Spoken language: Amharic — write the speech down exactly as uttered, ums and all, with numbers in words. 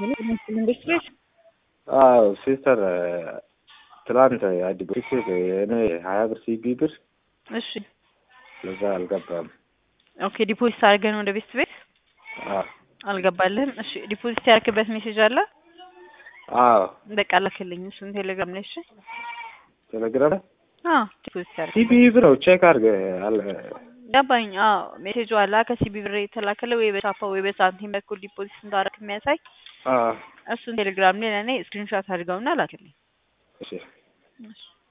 ኢንዱስትሪስ አዎ ሲስተር ትላንት አዲስ እኔ ሀያ ብር ሲቢ ብር እሺ ለዛ አልገባም። ኦኬ ዲፖዚት አድርገን ወደ ቤት ቤት አዎ አልገባልህም። እሺ ዲፖዚት ያደረክበት ሜሴጅ አለ? አዎ በቃ ላክልኝ እሱን ቴሌግራም ላይ። እሺ ቴሌግራም አዎ ዲፖዚት ያደረክ ሲቢ ብር ነው ቼክ አድርገ አለ ገባኝ። አዎ ሜሴጁ አለ ከሲቢ ብር የተላከለ ወይ በቻፓ ወይ በሳንቲም በኩል ዲፖዚት እንዳደረክ የሚያሳይ አዎ እሱን ቴሌግራም ላይ ለኔ ስክሪንሾት አድርገውና ላክልኝ። እሺ እሺ